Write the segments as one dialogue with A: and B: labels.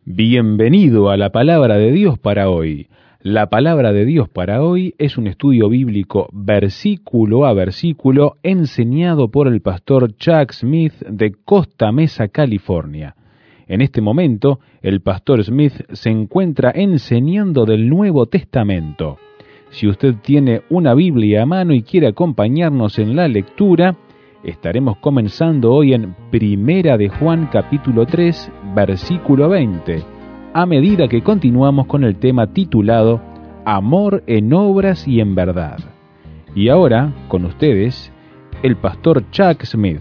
A: Bienvenido a la Palabra de Dios para hoy. La Palabra de Dios para hoy es un estudio bíblico versículo a versículo enseñado por el pastor Chuck Smith de Costa Mesa, California. En este momento, el pastor Smith se encuentra enseñando del Nuevo Testamento. Si usted tiene una Biblia a mano y quiere acompañarnos en la lectura, estaremos comenzando hoy en Primera de Juan capítulo 3, versículo 20, a medida que continuamos con el tema titulado Amor en obras y en verdad. Y ahora, con ustedes, el pastor Chuck Smith.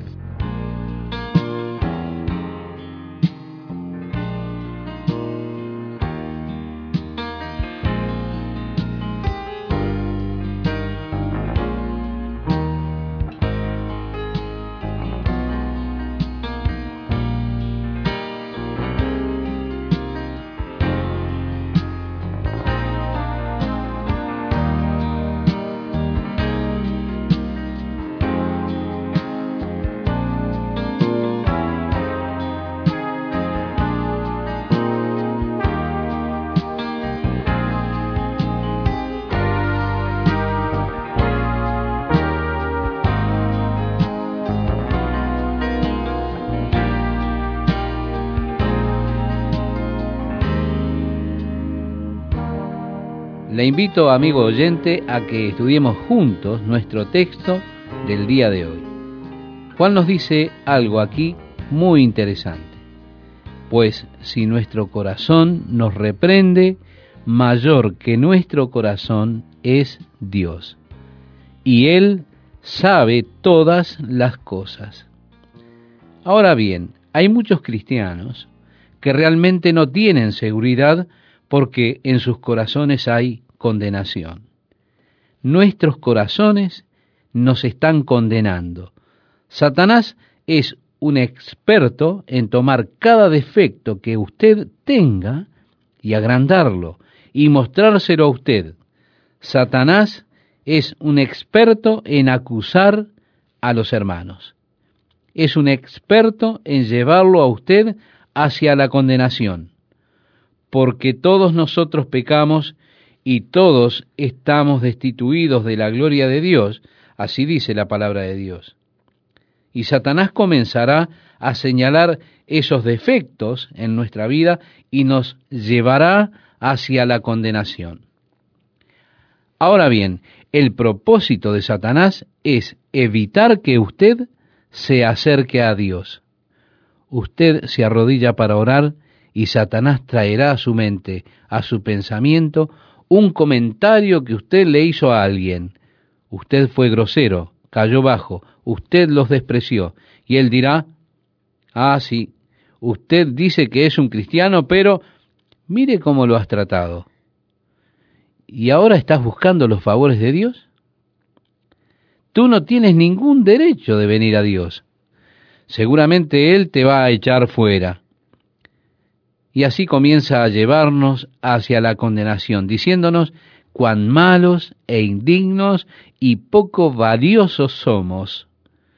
B: Le invito, amigo oyente, a que estudiemos juntos nuestro texto del día de hoy. Juan nos dice algo aquí muy interesante. Pues si nuestro corazón nos reprende, mayor que nuestro corazón es Dios. Y Él sabe todas las cosas. Ahora bien, hay muchos cristianos que realmente no tienen seguridad porque en sus corazones hay condenación. Nuestros corazones nos están condenando. Satanás es un experto en tomar cada defecto que usted tenga y agrandarlo y mostrárselo a usted. Satanás es un experto en acusar a los hermanos. Es un experto en llevarlo a usted hacia la condenación, porque todos nosotros pecamos y todos estamos destituidos de la gloria de Dios, así dice la palabra de Dios. Y Satanás comenzará a señalar esos defectos en nuestra vida y nos llevará hacia la condenación. Ahora bien, el propósito de Satanás es evitar que usted se acerque a Dios. Usted se arrodilla para orar y Satanás traerá a su mente, a su pensamiento, un comentario que usted le hizo a alguien. Usted fue grosero, cayó bajo, usted los despreció. Y él dirá, sí, usted dice que es un cristiano, pero mire cómo lo has tratado. ¿Y ahora estás buscando los favores de Dios? Tú no tienes ningún derecho de venir a Dios. Seguramente Él te va a echar fuera. Y así comienza a llevarnos hacia la condenación, diciéndonos cuán malos e indignos y poco valiosos somos.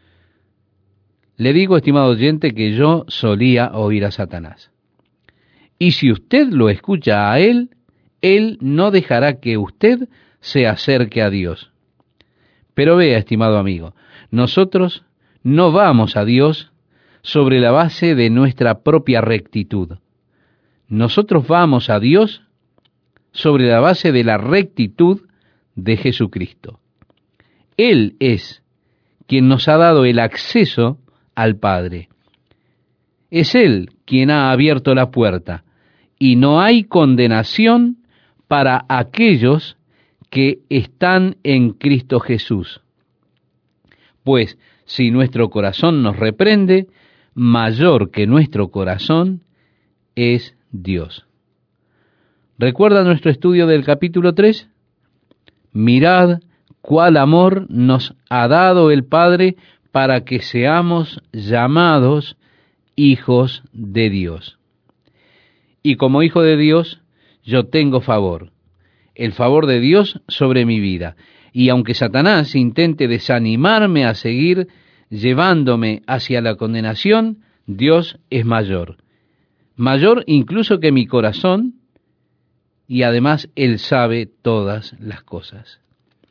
B: Le digo, estimado oyente, que yo solía oír a Satanás. Y si usted lo escucha a él no dejará que usted se acerque a Dios. Pero vea, estimado amigo, nosotros no vamos a Dios sobre la base de nuestra propia rectitud. Nosotros vamos a Dios sobre la base de la rectitud de Jesucristo. Él es quien nos ha dado el acceso al Padre. Es Él quien ha abierto la puerta y no hay condenación para aquellos que están en Cristo Jesús. Pues si nuestro corazón nos reprende, mayor que nuestro corazón es Dios. ¿Recuerda nuestro estudio del capítulo 3? Mirad cuál amor nos ha dado el Padre para que seamos llamados hijos de Dios. Y como hijo de Dios, yo tengo favor, el favor de Dios sobre mi vida. Y aunque Satanás intente desanimarme a seguir llevándome hacia la condenación, Dios es mayor. mayor incluso que mi corazón, y además Él sabe todas las cosas.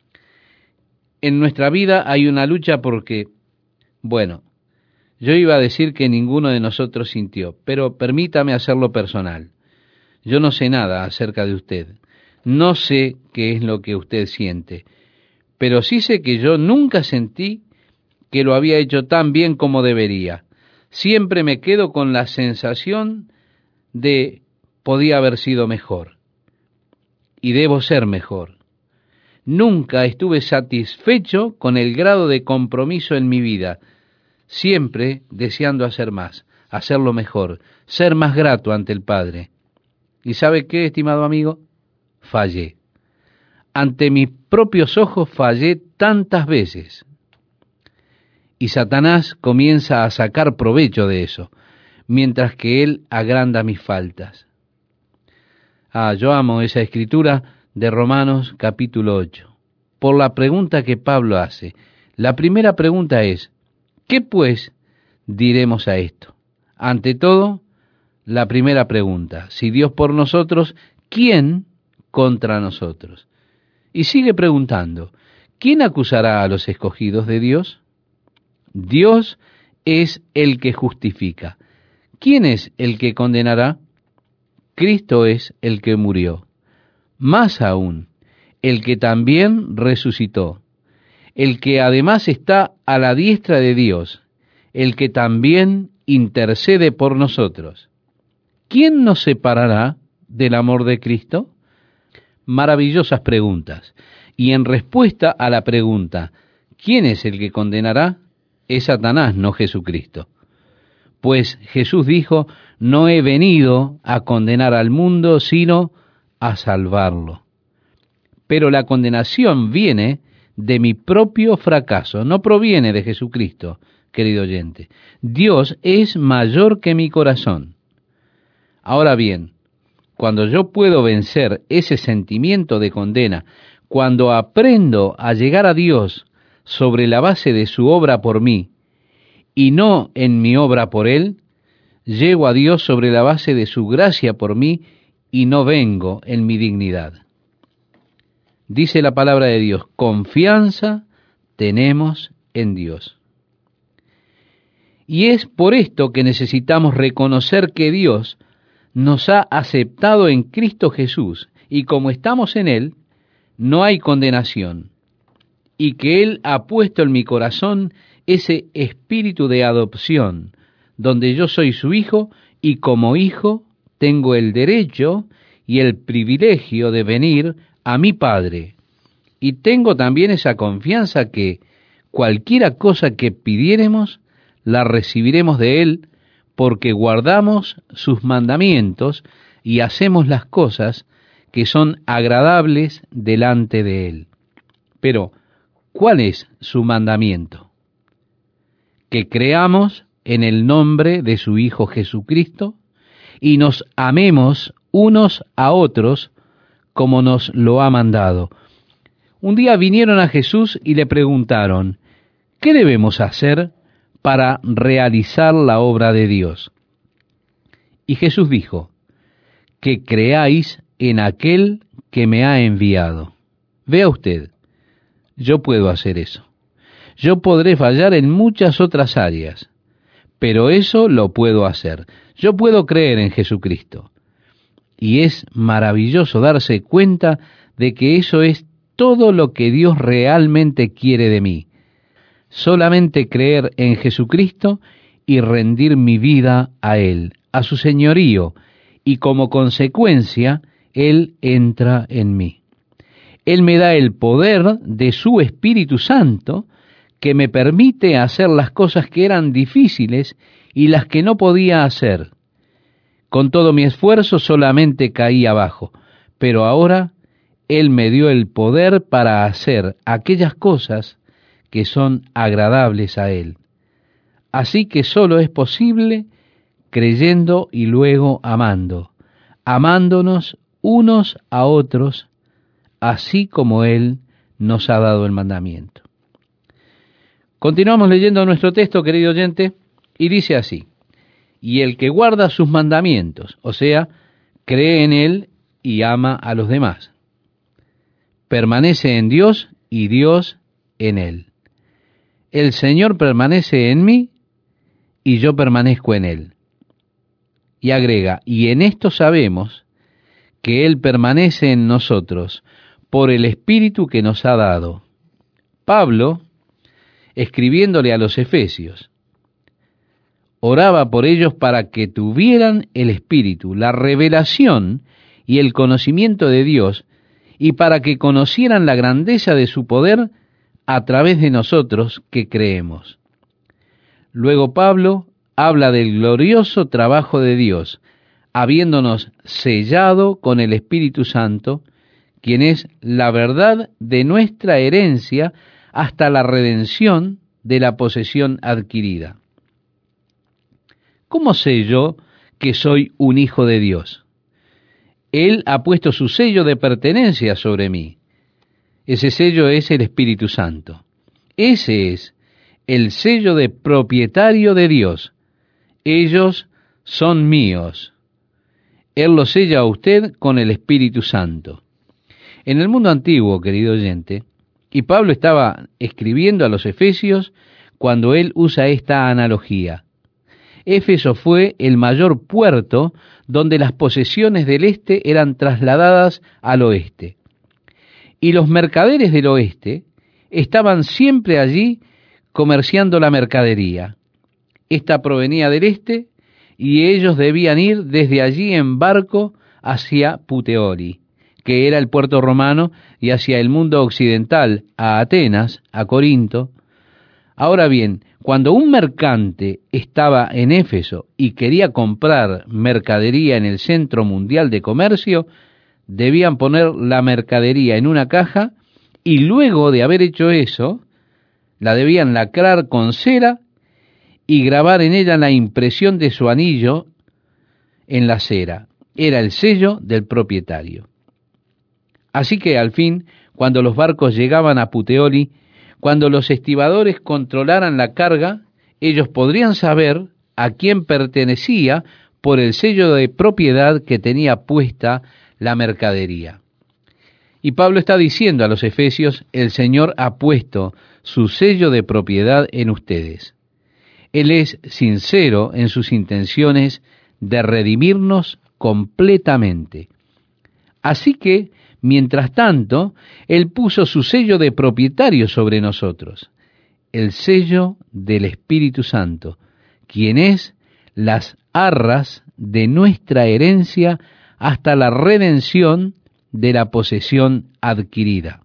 B: En nuestra vida hay una lucha porque, bueno, yo iba a decir que ninguno de nosotros sintió, pero permítame hacerlo personal. Yo no sé nada acerca de usted, no sé qué es lo que usted siente, pero sí sé que yo nunca sentí que lo había hecho tan bien como debería. Siempre me quedo con la sensación de podía haber sido mejor y debo ser mejor. Nunca estuve satisfecho con el grado de compromiso en mi vida, siempre deseando hacer más, hacerlo mejor, ser más grato ante el Padre. ¿Y sabe qué, estimado amigo? Fallé. Ante mis propios ojos fallé tantas veces. Y Satanás comienza a sacar provecho de eso, mientras que él agranda mis faltas. Yo amo esa escritura de Romanos capítulo 8, por la pregunta que Pablo hace. La primera pregunta es, ¿qué pues diremos a esto? Ante todo, la primera pregunta, si Dios por nosotros, ¿quién contra nosotros? Y sigue preguntando, ¿quién acusará a los escogidos de Dios? Dios es el que justifica. ¿Quién es el que condenará? Cristo es el que murió. Más aún, el que también resucitó, el que además está a la diestra de Dios, el que también intercede por nosotros. ¿Quién nos separará del amor de Cristo? Maravillosas preguntas. Y en respuesta a la pregunta, ¿quién es el que condenará? Es Satanás, no Jesucristo. Pues Jesús dijo, no he venido a condenar al mundo, sino a salvarlo. Pero la condenación viene de mi propio fracaso, no proviene de Jesucristo, querido oyente. Dios es mayor que mi corazón. Ahora bien, cuando yo puedo vencer ese sentimiento de condena, cuando aprendo a llegar a Dios sobre la base de su obra por mí, y no en mi obra por Él, llego a Dios sobre la base de su gracia por mí, y no vengo en mi dignidad. Dice la palabra de Dios, confianza tenemos en Dios. Y es por esto que necesitamos reconocer que Dios nos ha aceptado en Cristo Jesús, y como estamos en Él, no hay condenación, y que Él ha puesto en mi corazón ese espíritu de adopción, donde yo soy su hijo, y como hijo tengo el derecho y el privilegio de venir a mi Padre. Y tengo también esa confianza que cualquiera cosa que pidiéremos, la recibiremos de Él, porque guardamos sus mandamientos y hacemos las cosas que son agradables delante de Él. Pero, ¿cuál es su mandamiento? Que creamos en el nombre de su Hijo Jesucristo y nos amemos unos a otros como nos lo ha mandado. Un día vinieron a Jesús y le preguntaron, ¿qué debemos hacer para realizar la obra de Dios? Y Jesús dijo, que creáis en aquel que me ha enviado. Vea usted, yo puedo hacer eso. Yo podré fallar en muchas otras áreas, pero eso lo puedo hacer. Yo puedo creer en Jesucristo. Y es maravilloso darse cuenta de que eso es todo lo que Dios realmente quiere de mí. Solamente creer en Jesucristo y rendir mi vida a Él, a su señorío, y como consecuencia, Él entra en mí. Él me da el poder de su Espíritu Santo que me permite hacer las cosas que eran difíciles y las que no podía hacer. Con todo mi esfuerzo solamente caí abajo, pero ahora Él me dio el poder para hacer aquellas cosas que son agradables a Él. Así que solo es posible creyendo y luego amando, amándonos unos a otros, así como Él nos ha dado el mandamiento. Continuamos leyendo nuestro texto, querido oyente, y dice así, y el que guarda sus mandamientos, o sea, cree en Él y ama a los demás. Permanece en Dios y Dios en Él. El Señor permanece en mí y yo permanezco en Él. Y agrega, y en esto sabemos que Él permanece en nosotros por el Espíritu que nos ha dado. Pablo, escribiéndole a los Efesios, oraba por ellos para que tuvieran el Espíritu, la revelación y el conocimiento de Dios, y para que conocieran la grandeza de su poder a través de nosotros que creemos. Luego Pablo habla del glorioso trabajo de Dios, habiéndonos sellado con el Espíritu Santo, quien es la verdad de nuestra herencia hasta la redención de la posesión adquirida. ¿Cómo sé yo que soy un hijo de Dios? Él ha puesto su sello de pertenencia sobre mí. Ese sello es el Espíritu Santo. Ese es el sello de propietario de Dios. Ellos son míos. Él lo sella a usted con el Espíritu Santo. En el mundo antiguo, querido oyente, y Pablo estaba escribiendo a los Efesios cuando él usa esta analogía. Éfeso fue el mayor puerto donde las posesiones del este eran trasladadas al oeste. Y los mercaderes del oeste estaban siempre allí comerciando la mercadería. Esta provenía del este y ellos debían ir desde allí en barco hacia Puteoli, que era el puerto romano, y hacia el mundo occidental, a Atenas, a Corinto. Ahora bien, cuando un mercante estaba en Éfeso y quería comprar mercadería en el centro mundial de comercio, debían poner la mercadería en una caja y luego de haber hecho eso, la debían lacrar con cera y grabar en ella la impresión de su anillo en la cera. Era el sello del propietario. Así que al fin, cuando los barcos llegaban a Puteoli, cuando los estibadores controlaran la carga, ellos podrían saber a quién pertenecía por el sello de propiedad que tenía puesta la mercadería. Y Pablo está diciendo a los Efesios, el Señor ha puesto su sello de propiedad en ustedes. Él es sincero en sus intenciones de redimirnos completamente. Así que, mientras tanto, Él puso su sello de propietario sobre nosotros, el sello del Espíritu Santo, quien es las arras de nuestra herencia hasta la redención de la posesión adquirida.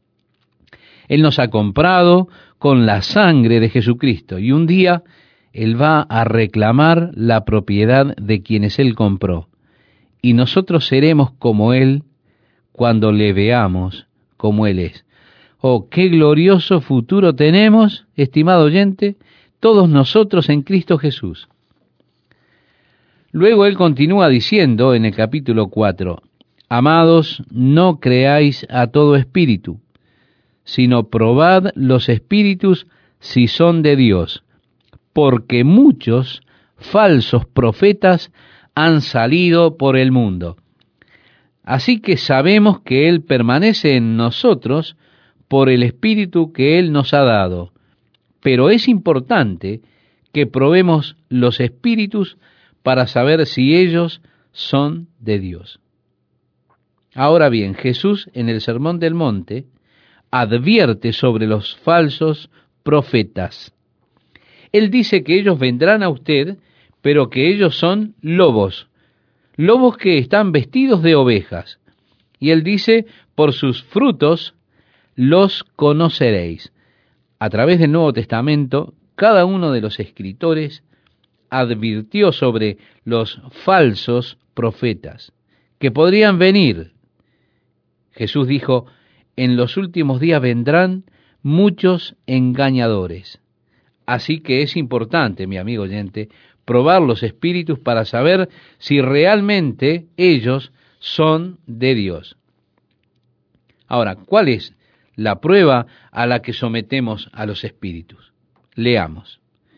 B: Él nos ha comprado con la sangre de Jesucristo y un día Él va a reclamar la propiedad de quienes Él compró y nosotros seremos como Él cuando le veamos como Él es. Oh, qué glorioso futuro tenemos, estimado oyente, todos nosotros en Cristo Jesús. Luego Él continúa diciendo en el capítulo 4, amados, no creáis a todo espíritu, sino probad los espíritus si son de Dios, porque muchos falsos profetas han salido por el mundo. Así que sabemos que Él permanece en nosotros por el Espíritu que Él nos ha dado. Pero es importante que probemos los espíritus para saber si ellos son de Dios. Ahora bien, Jesús en el Sermón del Monte advierte sobre los falsos profetas. Él dice que ellos vendrán a usted, pero que ellos son lobos que están vestidos de ovejas. Y él dice, por sus frutos los conoceréis. A través del Nuevo Testamento, cada uno de los escritores advirtió sobre los falsos profetas que podrían venir. Jesús dijo, en los últimos días vendrán muchos engañadores. Así que es importante, mi amigo oyente, probar los espíritus para saber si realmente ellos son de Dios. Ahora, ¿cuál es la prueba a la que sometemos a los espíritus? Leamos.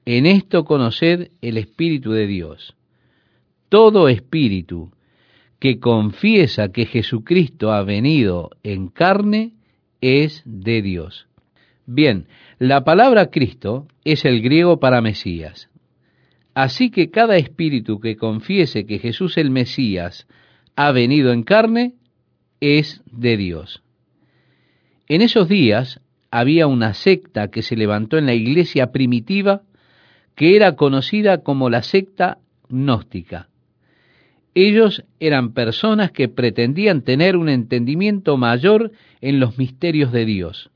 B: En esto conoced el Espíritu de Dios. Todo espíritu que confiesa que Jesucristo ha venido en carne es de Dios. Bien, la palabra Cristo es el griego para Mesías. Así que cada espíritu que confiese que Jesús el Mesías ha venido en carne es de Dios. En esos días había una secta que se levantó en la iglesia primitiva que era conocida como la secta gnóstica. Ellos eran personas que pretendían tener un entendimiento mayor en los misterios de Dios.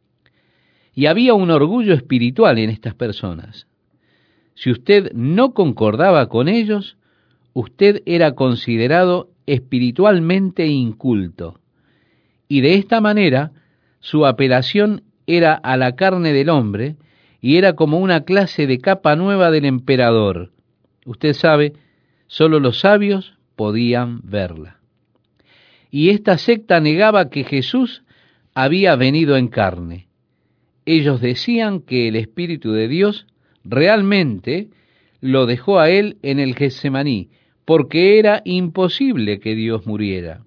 B: Y había un orgullo espiritual en estas personas. Si usted no concordaba con ellos, usted era considerado espiritualmente inculto. Y de esta manera, su apelación era a la carne del hombre y era como una clase de capa nueva del emperador. Usted sabe, solo los sabios podían verla. Y esta secta negaba que Jesús había venido en carne. Ellos decían que el Espíritu de Dios realmente lo dejó a él en el Getsemaní, porque era imposible que Dios muriera.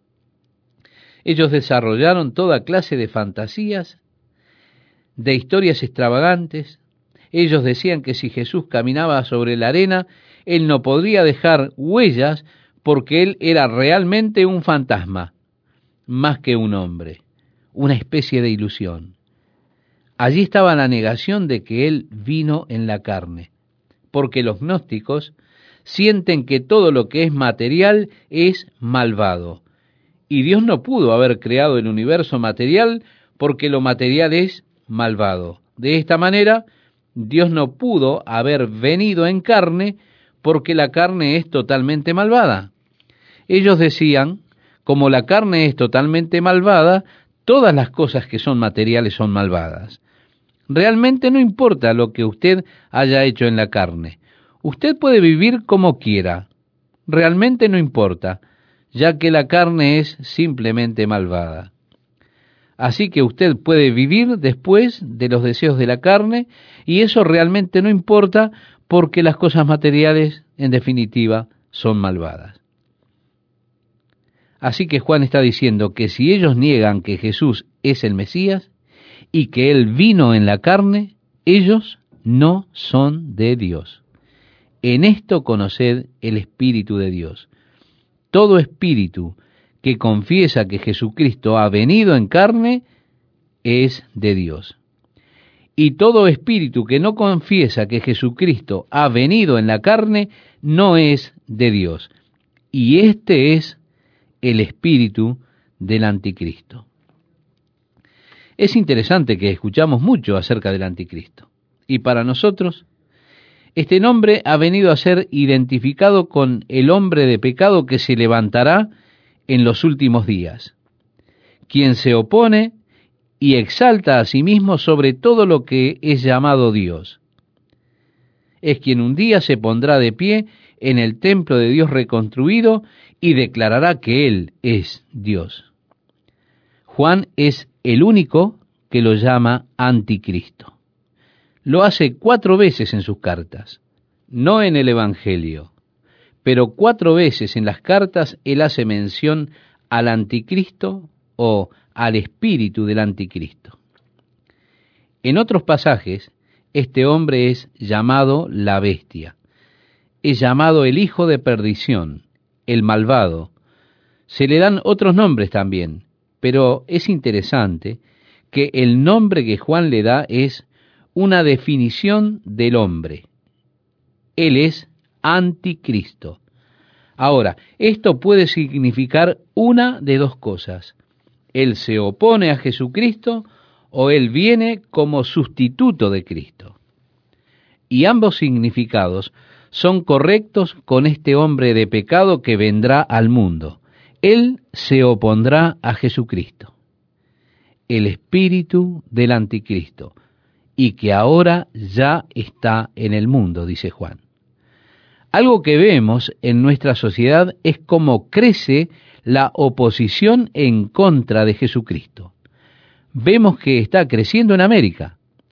B: Ellos desarrollaron toda clase de fantasías, de historias extravagantes. Ellos decían que si Jesús caminaba sobre la arena, él no podría dejar huellas porque él era realmente un fantasma, más que un hombre, una especie de ilusión. Allí estaba la negación de que él vino en la carne, porque los gnósticos sienten que todo lo que es material es malvado, y Dios no pudo haber creado el universo material porque lo material es malvado. De esta manera, Dios no pudo haber venido en carne porque la carne es totalmente malvada. Ellos decían, como la carne es totalmente malvada, todas las cosas que son materiales son malvadas. Realmente no importa lo que usted haya hecho en la carne. Usted puede vivir como quiera. Realmente no importa, ya que la carne es simplemente malvada. Así que usted puede vivir después de los deseos de la carne, y eso realmente no importa porque las cosas materiales, en definitiva, son malvadas. Así que Juan está diciendo que si ellos niegan que Jesús es el Mesías y que Él vino en la carne, ellos no son de Dios. En esto conoced el Espíritu de Dios. Todo espíritu que confiesa que Jesucristo ha venido en carne es de Dios. Y todo espíritu que no confiesa que Jesucristo ha venido en la carne no es de Dios. Y este es el espíritu del anticristo. Es interesante que escuchamos mucho acerca del anticristo. Y para nosotros, este nombre ha venido a ser identificado con el hombre de pecado que se levantará en los últimos días, quien se opone y exalta a sí mismo sobre todo lo que es llamado Dios. Es quien un día se pondrá de pie en el templo de Dios reconstruido y declarará que Él es Dios. Juan es el único que lo llama anticristo. Lo hace 4 veces en sus cartas, no en el Evangelio, pero 4 veces en las cartas él hace mención al anticristo o al espíritu del anticristo. En otros pasajes, este hombre es llamado la bestia, es llamado el hijo de perdición, el malvado. Se le dan otros nombres también, pero es interesante que el nombre que Juan le da es una definición del hombre. Él es anticristo. Ahora, esto puede significar una de 2 cosas. Él se opone a Jesucristo o él viene como sustituto de Cristo. Y ambos significados son correctos con este hombre de pecado que vendrá al mundo. Él se opondrá a Jesucristo, el espíritu del anticristo, y que ahora ya está en el mundo, dice Juan. Algo que vemos en nuestra sociedad es cómo crece la oposición en contra de Jesucristo. Vemos que está creciendo en América,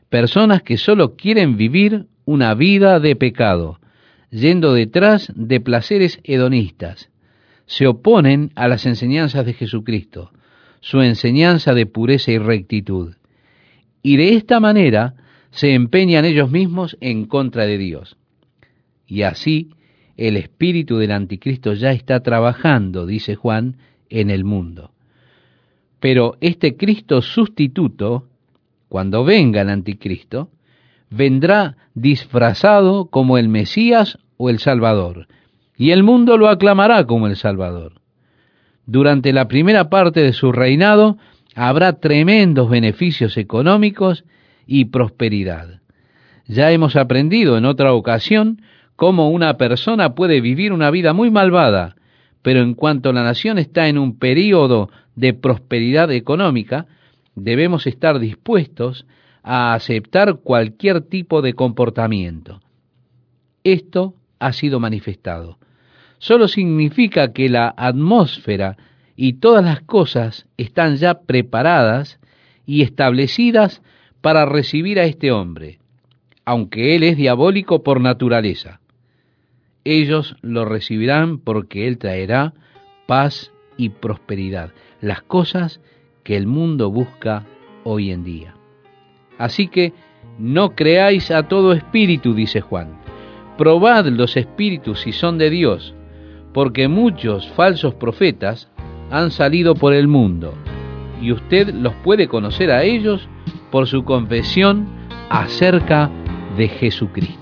B: Personas que solo quieren vivir una vida de pecado, yendo detrás de placeres hedonistas. Se oponen a las enseñanzas de Jesucristo, su enseñanza de pureza y rectitud. Y de esta manera se empeñan ellos mismos en contra de Dios. Y así el espíritu del anticristo ya está trabajando, dice Juan, en el mundo. Pero este Cristo sustituto, cuando venga el anticristo, vendrá disfrazado como el Mesías o el Salvador, y el mundo lo aclamará como el Salvador. Durante la primera parte de su reinado habrá tremendos beneficios económicos y prosperidad. Ya hemos aprendido en otra ocasión cómo una persona puede vivir una vida muy malvada, pero en cuanto la nación está en un período de prosperidad económica, debemos estar dispuestos a aceptar cualquier tipo de comportamiento. Esto ha sido manifestado. Solo significa que la atmósfera y todas las cosas están ya preparadas y establecidas para recibir a este hombre, aunque él es diabólico por naturaleza. Ellos lo recibirán porque él traerá paz y prosperidad, las cosas que el mundo busca hoy en día. Así que no creáis a todo espíritu, dice Juan. Probad los espíritus si son de Dios, porque muchos falsos profetas han salido por el mundo, y usted los puede conocer a ellos por su confesión acerca de Jesucristo.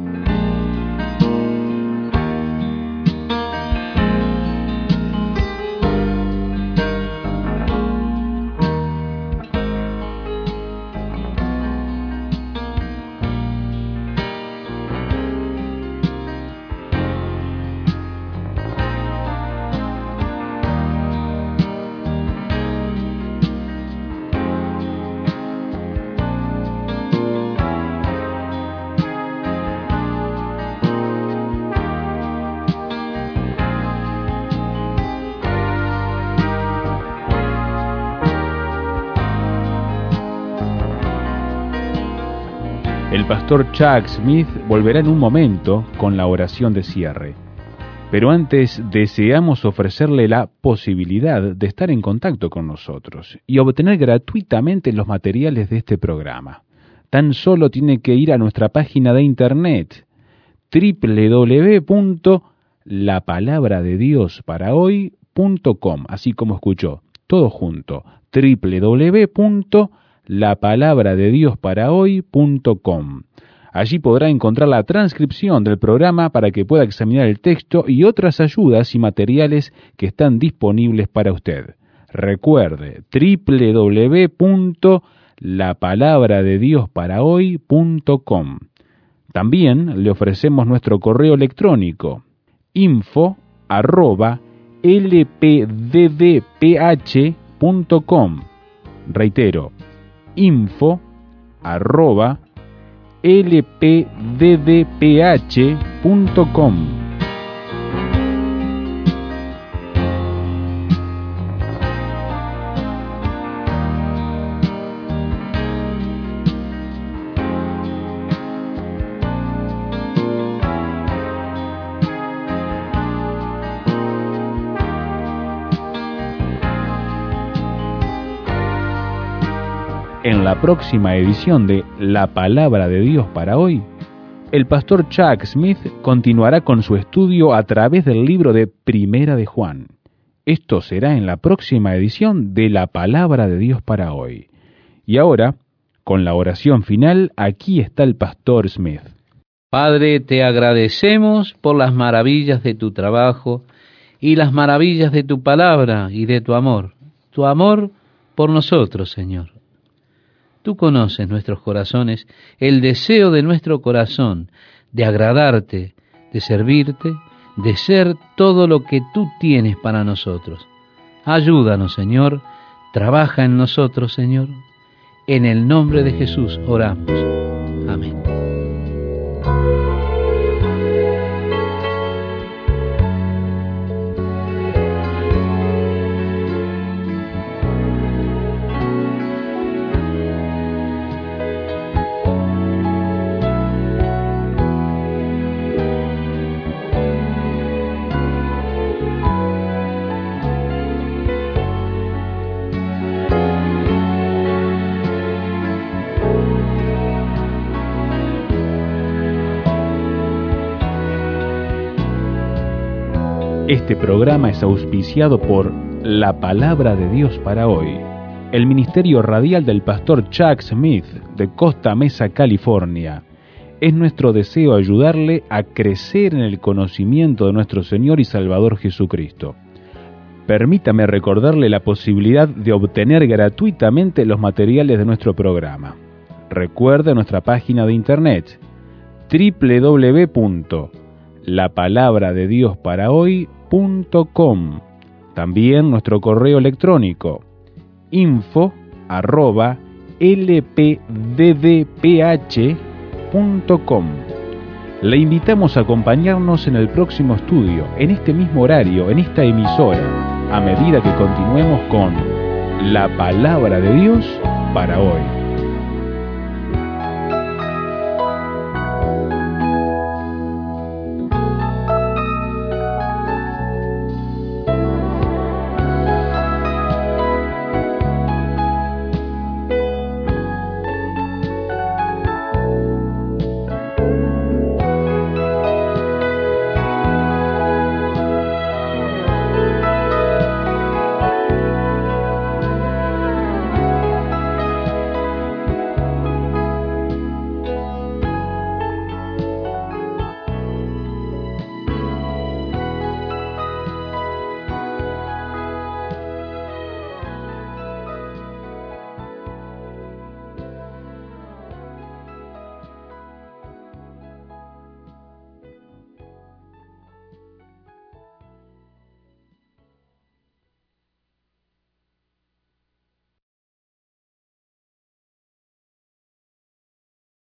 A: El pastor Chuck Smith volverá en un momento con la oración de cierre. Pero antes deseamos ofrecerle la posibilidad de estar en contacto con nosotros y obtener gratuitamente los materiales de este programa. Tan solo tiene que ir a nuestra página de internet www.lapalabradediosparahoy.com, así como escuchó, todo junto, www.lapalabradediosparahoy.com. Allí podrá encontrar la transcripción del programa para que pueda examinar el texto y otras ayudas y materiales que están disponibles para usted. Recuerde, www.lapalabradediosparahoy.com. También le ofrecemos nuestro correo electrónico info@lpddph.com. Reitero, info@lpddph.com. En la próxima edición de La Palabra de Dios para hoy, el pastor Chuck Smith continuará con su estudio a través del libro de Primera de Juan. Esto será en la próxima edición de La Palabra de Dios para hoy. Y ahora, con la oración final, aquí está el pastor Smith.
B: Padre, te agradecemos por las maravillas de tu trabajo y las maravillas de tu palabra y de tu amor por nosotros, Señor. Tú conoces nuestros corazones, el deseo de nuestro corazón de agradarte, de servirte, de ser todo lo que tú tienes para nosotros. Ayúdanos, Señor, trabaja en nosotros, Señor. En el nombre de Jesús oramos. Amén.
A: Este programa es auspiciado por La Palabra de Dios para Hoy, el ministerio radial del pastor Chuck Smith de Costa Mesa, California. Es nuestro deseo ayudarle a crecer en el conocimiento de nuestro Señor y Salvador Jesucristo. Permítame recordarle la posibilidad de obtener gratuitamente los materiales de nuestro programa. Recuerde nuestra página de internet www.lapalabradediosParaHoy.com. También nuestro correo electrónico info@lpddph.com. Le invitamos a acompañarnos en el próximo estudio, en este mismo horario, en esta emisora, a medida que continuemos con La Palabra de Dios para Hoy.